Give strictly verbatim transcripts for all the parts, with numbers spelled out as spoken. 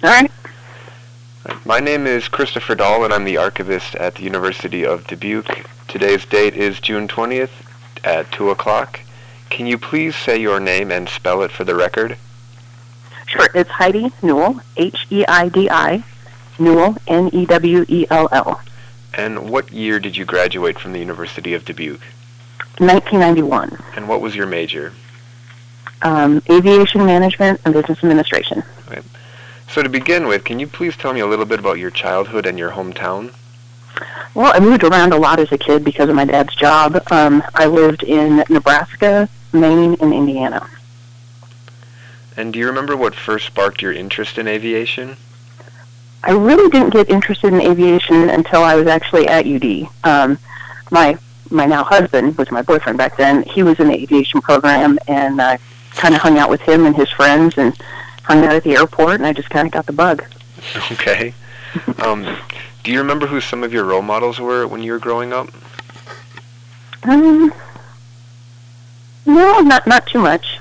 All right. My name is Christopher Dahl, and I'm the archivist at the University of Dubuque. Today's date is June twentieth at two o'clock. Can you please say your name and spell it for the record? Sure. It's Heidi Newell, H E I D I, Newell, N E W E L L. And what year did you graduate from the University of Dubuque? nineteen ninety-one. And what was your major? Um, aviation management and business administration. Okay. So to begin with, can you please tell me a little bit about your childhood and your hometown? Well, I moved around a lot as a kid because of my dad's job. Um, I lived in Nebraska, Maine, and Indiana. And do you remember what first sparked your interest in aviation? I really didn't get interested in aviation until I was actually at U D. Um, my my now husband was my boyfriend back then. He was in the aviation program, and I kind of hung out with him and his friends and hung out at the airport, and I just kind of got the bug. Okay. Um, do you remember who some of your role models were when you were growing up? Um, no, not not too much.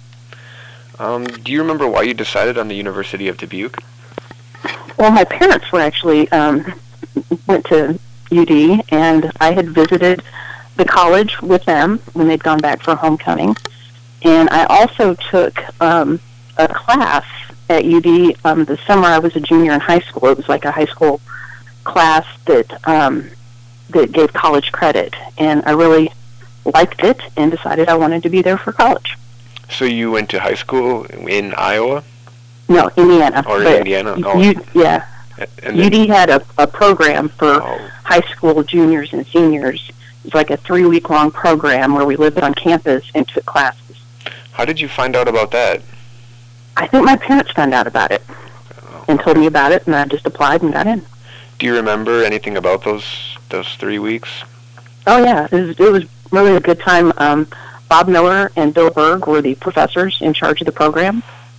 Um, do you remember why you decided on the University of Dubuque? Well, my parents were actually um, went to U D, and I had visited the college with them when they'd gone back for homecoming. And I also took um, a class at U D um, the summer I was a junior in high school. It was like a high school class that um, that gave college credit, and I really liked it and decided I wanted to be there for college. So you went to high school in Iowa? No, Indiana. Or in Indiana? Oh. U- yeah. And U D had a, a program for oh. high school juniors and seniors. It was like a three-week-long program where we lived on campus and took classes. How did you find out about that? I think my parents found out about it Oh. and told me about it, and I just applied and got in. Do you remember anything about those those three weeks? Oh, yeah. It was, it was really a good time. Um, Bob Miller and Bill Berg were the professors in charge of the program.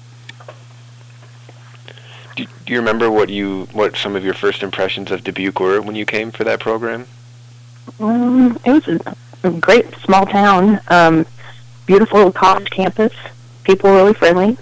Do, do you remember what you what some of your first impressions of Dubuque were when you came for that program? Um, it was a, a great small town, um, beautiful college campus, people really friendly.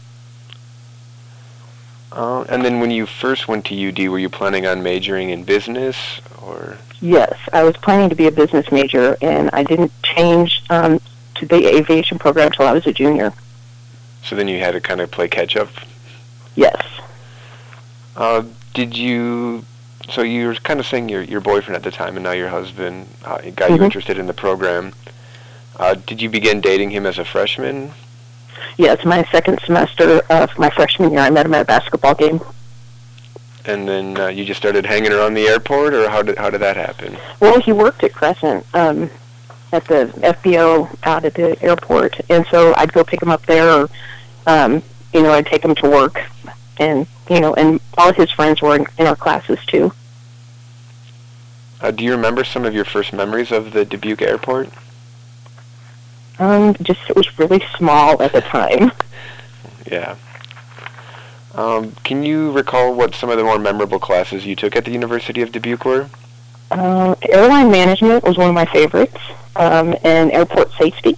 Uh, and then when you first went to U D, were you planning on majoring in business or? Yes, I was planning to be a business major, and I didn't change um, to the aviation program until I was a junior. So then you had to kind of play catch up? Yes. Uh, did you, so you were kind of saying your, your boyfriend at the time and now your husband uh, got Mm-hmm. you interested in the program. Uh, did you begin dating him as a freshman? Yes, my second semester of my freshman year, I met him at a basketball game. And then uh, you just started hanging around the airport, or how did how did that happen? Well, he worked at Crescent um, at the F B O out at the airport, and so I'd go pick him up there, or, um, you know, I'd take him to work, and, you know, and all of his friends were in, in our classes, too. Uh, do you remember some of your first memories of the Dubuque airport? Um, just, it was really small at the time. Yeah. Um, can you recall what some of the more memorable classes you took at the University of Dubuque were? Uh, airline management was one of my favorites, um, and airport safety.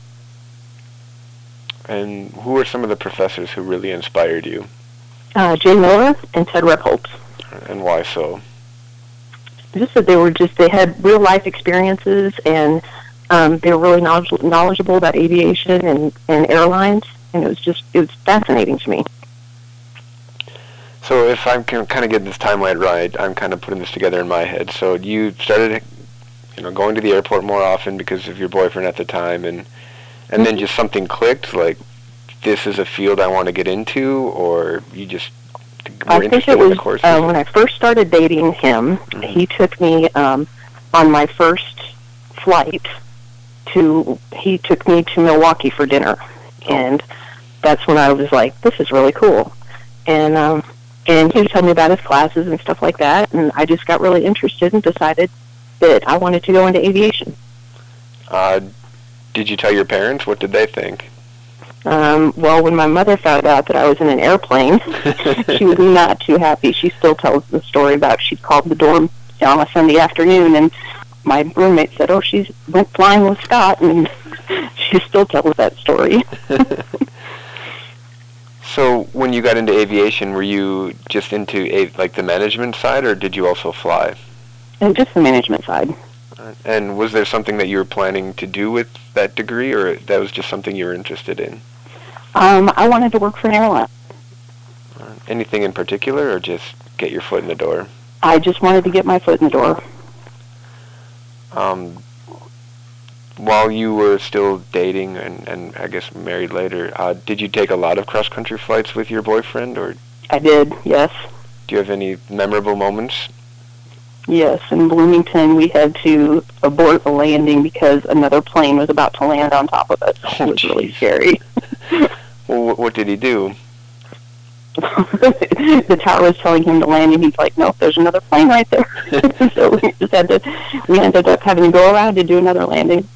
And who were some of the professors who really inspired you? Uh, Jay Miller and Ted Repholz. And why so? Just that they were just, they had real life experiences, and um, they were really knowledge- knowledgeable about aviation and, and airlines, and it was just, it was fascinating to me. So if I'm kind of getting this timeline right, I'm kind of putting this together in my head. So you started, you know, going to the airport more often because of your boyfriend at the time, and and then just something clicked, like this is a field I want to get into, or you just were I think interested it in was the courses? uh, when I first started dating him, Mhm. he took me um, on my first flight to, he took me to Milwaukee for dinner, Oh. and that's when I was like, this is really cool. And um, and he was telling me about his classes and stuff like that, and I just got really interested and decided that I wanted to go into aviation. Uh, did you tell your parents? What did they think? Um, well, when my mother found out that I was in an airplane, she was not too happy. She still tells the story about she called the dorm on a Sunday afternoon, and my roommate said, oh, she went flying with Scott, and she still tells that story. So when you got into aviation, were you just into a, like the management side, or did you also fly? And just the management side. Uh, and was there something that you were planning to do with that degree, or that was just something you were interested in? Um, I wanted to work for an airline. Uh, anything in particular, or just get your foot in the door? I just wanted to get my foot in the door. Um, while you were still dating and, and I guess married later, uh, did you take a lot of cross-country flights with your boyfriend, or I did, yes. do you have any memorable moments? Yes, in Bloomington we had to abort a landing because another plane was about to land on top of us. It Oh, was really jeez. scary. Well, wh- what did he do? The tower was telling him to land, and he's like, "Nope, there's another plane right there." So we just had to. We ended up having to go around to do another landing.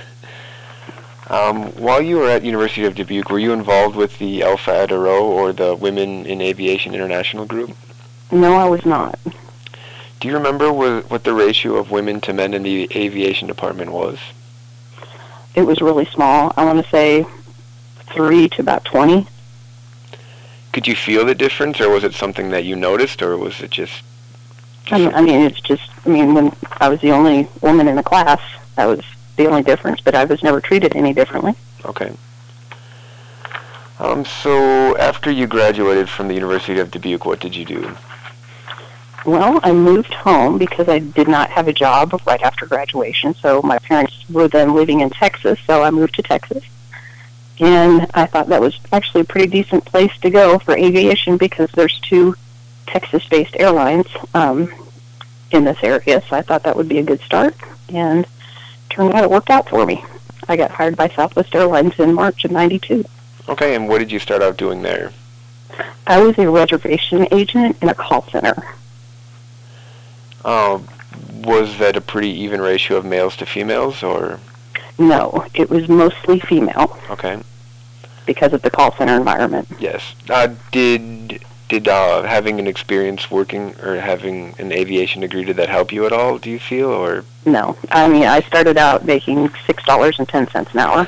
Um, while you were at University of Dubuque, were you involved with the Alpha Eta Rho or the Women in Aviation International group? No, I was not. Do you remember wh- what the ratio of women to men in the aviation department was? It was really small. I want to say three to about twenty. Could you feel the difference, or was it something that you noticed, or was it just... just I mean, I mean, it's just. I mean, when I was the only woman in the class, that was the only difference. But I was never treated any differently. Okay. Um, so after you graduated from the University of Dubuque, what did you do? Well, I moved home because I did not have a job right after graduation. So my parents were then living in Texas, so I moved to Texas. And I thought that was actually a pretty decent place to go for aviation because there's two Texas-based airlines um, in this area. So I thought that would be a good start. And turned out it worked out for me. I got hired by Southwest Airlines in March of ninety-two. Okay, and what did you start out doing there? I was a reservation agent in a call center. Uh, was that a pretty even ratio of males to females, or? No, it was mostly female Okay. because of the call center environment. Yes. Uh, did did uh, having an experience working or having an aviation degree, did that help you at all, do you feel, or? No, I mean, I started out making six dollars and ten cents an hour.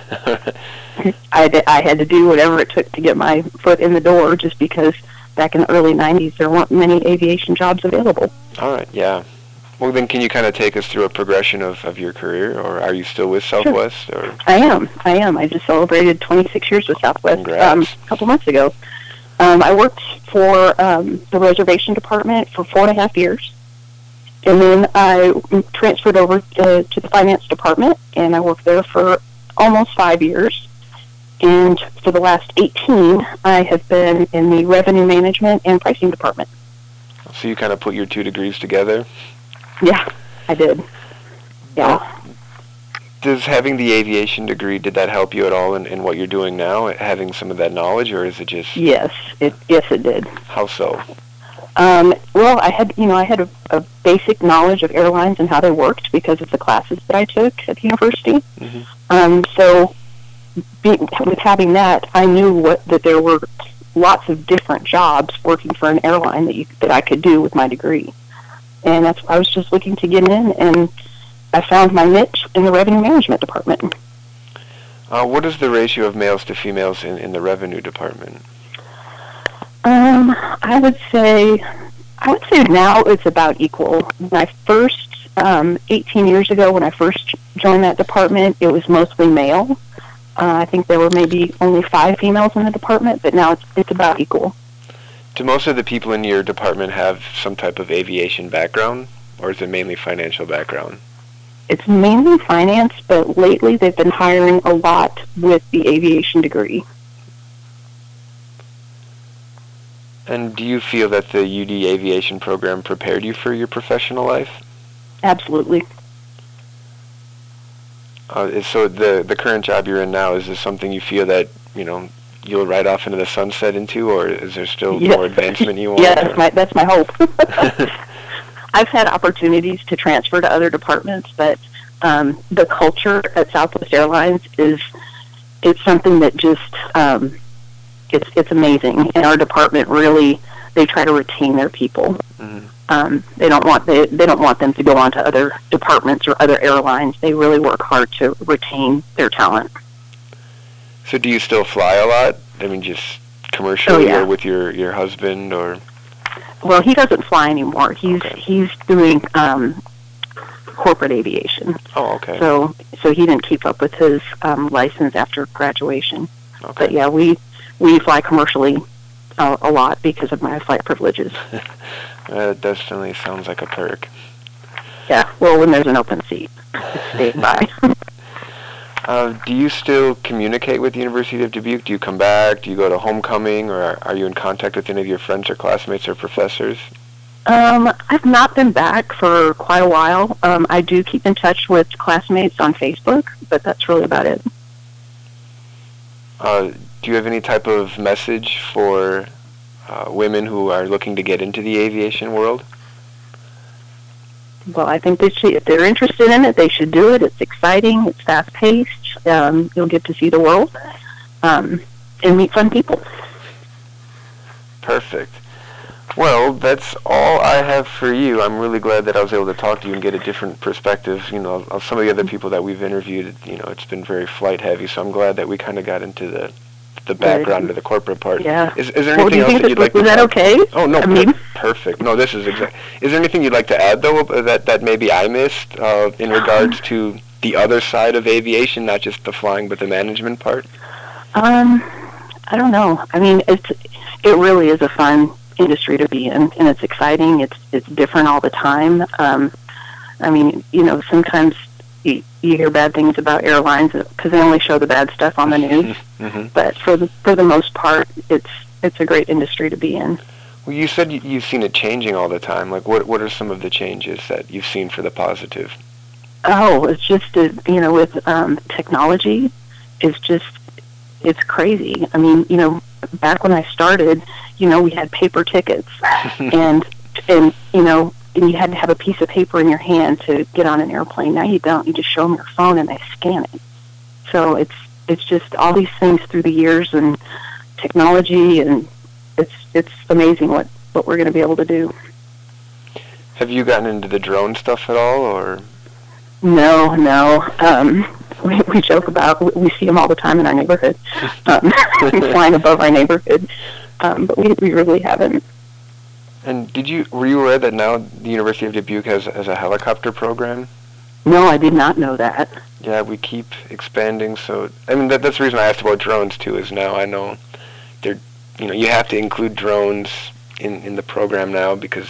I, did, I had to do whatever it took to get my foot in the door just because back in the early nineties there weren't many aviation jobs available. All right, yeah. Well, then can you kind of take us through a progression of, of your career, or are you still with Southwest? Sure. Or? I am. I am. I just celebrated twenty-six years with Southwest um, a couple months ago. Um, I worked for um, the reservation department for four and a half years. And then I transferred over to, to the finance department, and I worked there for almost five years. And for the last eighteen, I have been in the revenue management and pricing department. So you kind of put your two degrees together? Yeah, I did. Yeah. Does having the aviation degree, did that help you at all in, in what you're doing now, having some of that knowledge, or is it just... Yes, it yes it did. How so? Um, well, I had, you know, I had a, a basic knowledge of airlines and how they worked because of the classes that I took at the university. Mm-hmm. Um, so, be, with having that, I knew what that there were lots of different jobs working for an airline that you, that I could do with my degree, and that's I was just looking to get in, and I found my niche in the revenue management department. Uh, what is the ratio of males to females in, in the revenue department? Um, I would say, I would say now it's about equal. When I first, um, eighteen years ago, when I first joined that department, it was mostly male. Uh, I think there were maybe only five females in the department, but now it's it's about equal. Do most of the people in your department have some type of aviation background, or is it mainly financial background? It's mainly finance, but lately they've been hiring a lot with the aviation degree. And do you feel that the U D aviation program prepared you for your professional life? Absolutely. Uh, is- so the the current job you're in now, is this something you feel that, you know, you'll ride off into the sunset into, or is there still Yes. more advancement you want? Yeah, that's my, that's my hope. I've had opportunities to transfer to other departments, but um, the culture at Southwest Airlines is it's something that just um, it's it's amazing. And our department really they try to retain their people. Mm-hmm. Um, they don't want they, they don't want them to go on to other departments or other airlines. They really work hard to retain their talent. So do you still fly a lot? I mean, just commercially Oh, yeah. or with your, your husband or? Well, he doesn't fly anymore. He's Okay. he's doing um, corporate aviation. Oh, okay. So so he didn't keep up with his um, license after graduation. Okay. But yeah, we we fly commercially uh, a lot because of my flight privileges. That definitely sounds like a perk. Yeah. Well, when there's an open seat, it's staying by. Uh, do you still communicate with the University of Dubuque? Do you come back? Do you go to homecoming? Or are, are you in contact with any of your friends or classmates or professors? Um, I've not been back for quite a while. Um, I do keep in touch with classmates on Facebook, but that's really about it. Uh, do you have any type of message for uh, women who are looking to get into the aviation world? Well, I think they should, if they're interested in it, they should do it. It's exciting. It's fast-paced. Um, you'll get to see the world um, and meet fun people. Perfect. Well, that's all I have for you. I'm really glad that I was able to talk to you and get a different perspective. You know, of some of the other people that we've interviewed, you know, it's been very flight heavy, so I'm glad that we kind of got into the the background of the corporate part. Yeah. Is, is there Well, do anything you else think that you'd was, like to was that add? okay? Oh, no, I per- mean, perfect. No, this is exact. Is there anything you'd like to add, though, that, that maybe I missed uh, in regards to the other side of aviation, not just the flying, but the management part? um, I don't know. I mean, it's it really is a fun industry to be in, and it's exciting. It's it's different all the time. Um, I mean, you know, sometimes you, you hear bad things about airlines because they only show the bad stuff on the news. Mm-hmm. But for the for the most part, it's it's a great industry to be in. Well, you said you- you've seen it changing all the time. Like, what what are some of the changes that you've seen for the positive? Oh, it's just a, you know, with um, technology, it's just it's crazy. I mean, you know, back when I started, you know, we had paper tickets, and and you know, and you had to have a piece of paper in your hand to get on an airplane. Now you don't. You just show them your phone and they scan it. So it's it's just all these things through the years and technology, and it's it's amazing what, what we're going to be able to do. Have you gotten into the drone stuff at all, or? No, no. Um, we, we joke about, we see them all the time in our neighborhood, um, flying above our neighborhood, um, but we, we really haven't. And did you were you aware that now the University of Dubuque has has a helicopter program? No, I did not know that. Yeah, we keep expanding. So I mean, that, that's the reason I asked about drones too. Is now I know they're you know you have to include drones in in the program now because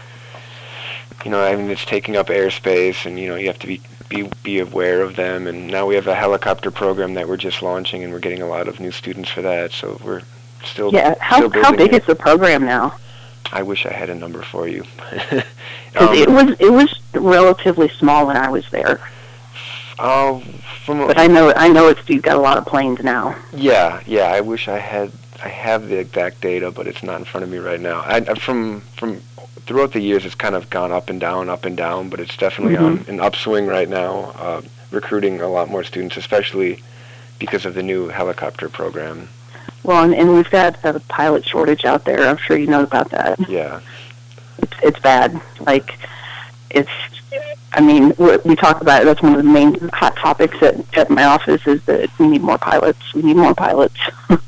you know I mean it's taking up airspace and you know you have to be be be aware of them. And now we have a helicopter program that we're just launching, and we're getting a lot of new students for that. So we're still Yeah, how still how building big it. is the program now? I wish I had a number for you. 'Cause um, it was it was relatively small when I was there, uh, from a, but I know I know it's you've got a lot of planes now. yeah, yeah. I wish I had. I have the exact data, but it's not in front of me right now. I, I from from throughout the years, it's kind of gone up and down, up and down, but it's definitely on Mhm. an upswing right now. Uh, recruiting a lot more students, especially because of the new helicopter program. Well, and, and we've got a pilot shortage out there. I'm sure you know about that. Yeah. It's, it's bad. Like, it's, I mean, we we talk about it. That's one of the main hot topics at, at my office is that we need more pilots. We need more pilots.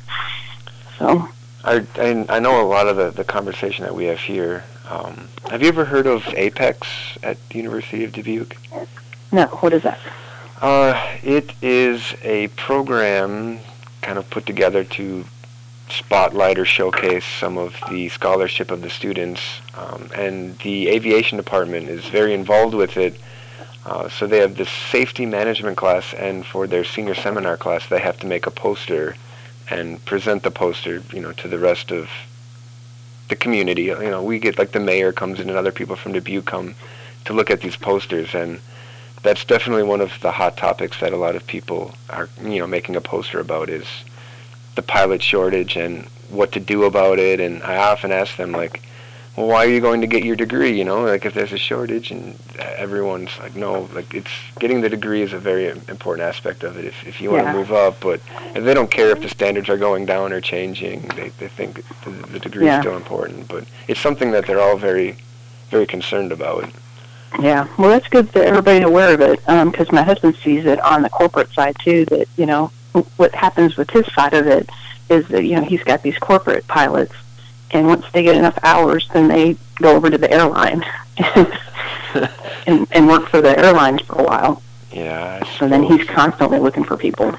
So, I, I, I know a lot of the, the conversation that we have here. Um, have you ever heard of APEX at the University of Dubuque? no, what is that? Uh, it is a program kind of put together to spotlight or showcase some of the scholarship of the students, um, and the aviation department is very involved with it. Uh, so they have this safety management class, and for their senior seminar class, they have to make a poster and present the poster, you know, to the rest of the community. You know, we get like the mayor comes in and other people from Dubuque come to look at these posters, and that's definitely one of the hot topics that a lot of people are, you know, making a poster about is the pilot shortage and what to do about it. And I often ask them, like, well, why are you going to get your degree? You know, like if there's a shortage, and everyone's like, no, like it's getting the degree is a very important aspect of it if, if you want Yeah. to move up. But if they don't care if the standards are going down or changing, they, they think the, the degree Yeah. is still important. But it's something that they're all very, very concerned about. Yeah, well, that's good that everybody's aware of it, because um, my husband sees it on the corporate side, too, that, you know, what happens with his side of it is that, you know, he's got these corporate pilots, and once they get enough hours, then they go over to the airline and, and, and work for the airlines for a while. Yeah. I so then he's constantly looking for people.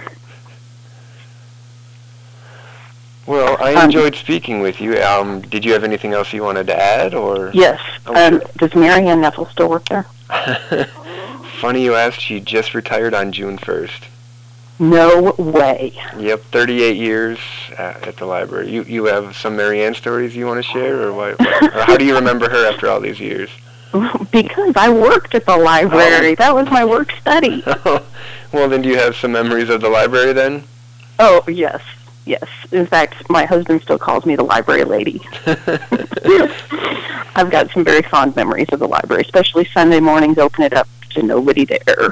Well, I enjoyed um, speaking with you. Um, did you have anything else you wanted to add, or? Yes. Okay. Um, does Marianne Neffel still work there? Funny you asked. She just retired on June first. No way. Yep, thirty-eight years at, at the library. You you have some Marianne stories you want to share, or what? what or how do you remember her after all these years? Because I worked at the library. Oh. That was my work study. Well, then do you have some memories of the library then? Oh, yes. Yes. In fact, my husband still calls me the library lady. I've got some very fond memories of the library, especially Sunday mornings, open it up to nobody there.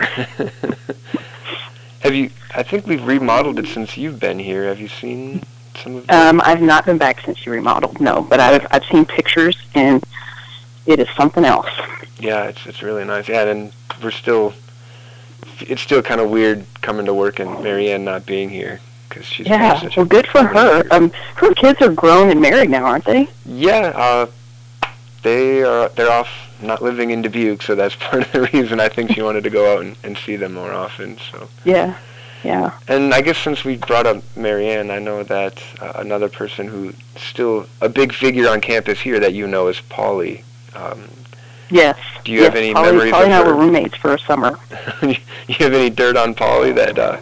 Have you, I think we've remodeled it since you've been here. Have you seen some of it? Um, I've not been back since you remodeled, no, but I've, I've seen pictures, and it is something else. Yeah, it's it's really nice. Yeah, and we're still, it's still kind of weird coming to work and Marianne not being here. Cause she's yeah, well, good for her. Um, her kids are grown and married now, aren't they? Yeah, uh, they are. They're off, not living in Dubuque, so that's part of the reason I think she wanted to go out and, and see them more often. So. Yeah, yeah. And I guess since we brought up Marianne, I know that uh, another person who's still a big figure on campus here that you know is Polly. Um, yes. Do you yes, have any Polly, memories Polly of and her? I were roommates for a summer. You have any dirt on Polly that? Uh...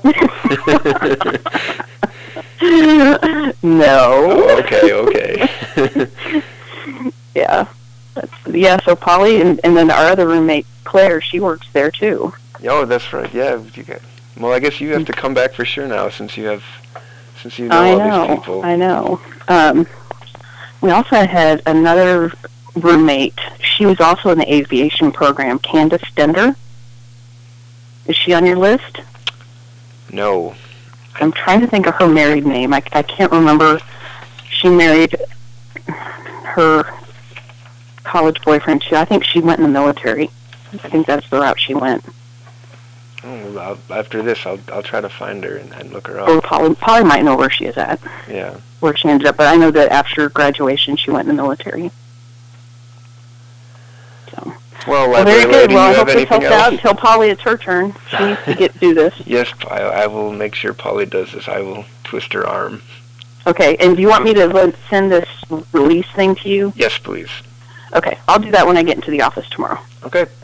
no. Oh, okay, okay. Yeah. That's, yeah, so Polly and, and then our other roommate, Claire, she works there too. Oh, that's right. Yeah. You got, well, I guess you have to come back for sure now since you have, since you know I all know, these people. I know. Um, we also had another roommate. She was also in the aviation program, Candace Stender. Is she on your list? No. I'm trying to think of her married name. I, I can't remember. She married her college boyfriend, too. I think she went in the military. I think that's the route she went. Oh, well, I'll, after this, I'll I'll try to find her and, and look her up. Or Polly, Polly might know where she is at. Yeah. Where she ended up. But I know that after graduation, she went in the military. So. Well, well very good. Lady, well, I hope this helps else? out until Polly, it's her turn. She needs to get do this. Yes, I, I will make sure Polly does this. I will twist her arm. Okay, and do you want me to send this release thing to you? Yes, please. Okay, I'll do that when I get into the office tomorrow. Okay.